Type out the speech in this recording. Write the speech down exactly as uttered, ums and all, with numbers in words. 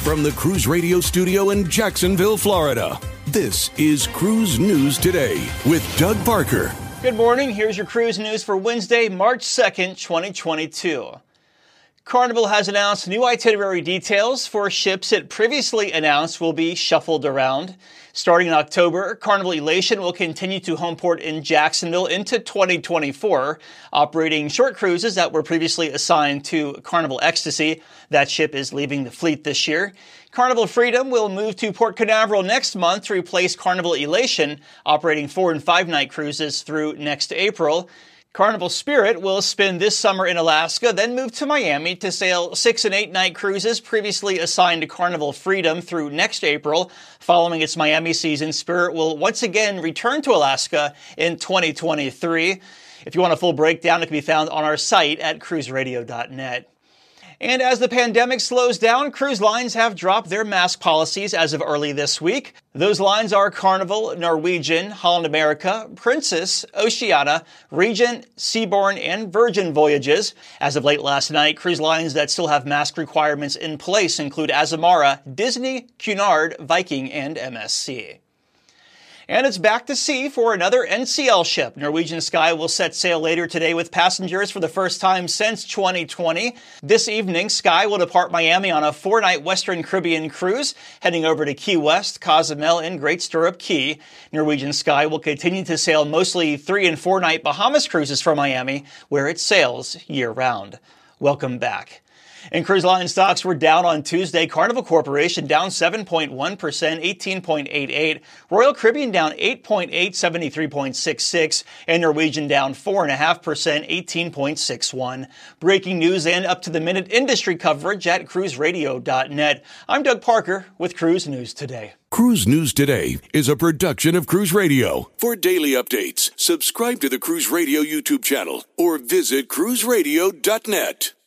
From the Cruise Radio studio in Jacksonville, Florida, this is Cruise News Today with Doug Parker. Good morning. Here's your cruise news for Wednesday, March second, twenty twenty-two. Carnival has announced new itinerary details for ships it previously announced will be shuffled around. Starting in October, Carnival Elation will continue to homeport in Jacksonville into twenty twenty-four, operating short cruises that were previously assigned to Carnival Ecstasy. That ship is leaving the fleet this year. Carnival Freedom will move to Port Canaveral next month to replace Carnival Elation, operating four and five night cruises through next April. Carnival Spirit will spend this summer in Alaska, then move to Miami to sail six and eight night cruises previously assigned to Carnival Freedom through next April. Following its Miami season, Spirit will once again return to Alaska in twenty twenty-three. If you want a full breakdown, it can be found on our site at cruise radio dot net. And as the pandemic slows down, cruise lines have dropped their mask policies as of early this week. Those lines are Carnival, Norwegian, Holland America, Princess, Oceania, Regent, Seabourn, and Virgin Voyages. As of late last night, cruise lines that still have mask requirements in place include Azamara, Disney, Cunard, Viking, and M S C. And it's back to sea for another N C L ship. Norwegian Sky will set sail later today with passengers for the first time since twenty twenty. This evening, Sky will depart Miami on a four-night Western Caribbean cruise, heading over to Key West, Cozumel, and Great Stirrup Cay. Norwegian Sky will continue to sail mostly three- and four-night Bahamas cruises from Miami, where it sails year-round. Welcome back. And cruise line stocks were down on Tuesday. Carnival Corporation down seven point one percent, eighteen point eight eight. Royal Caribbean down eight point eight, seventy-three point six six. And Norwegian down four point five percent, eighteen point six one. Breaking news and up-to-the-minute industry coverage at cruise radio dot net. I'm Doug Parker with Cruise News Today. Cruise News Today is a production of Cruise Radio. For daily updates, subscribe to the Cruise Radio YouTube channel or visit cruise radio dot net.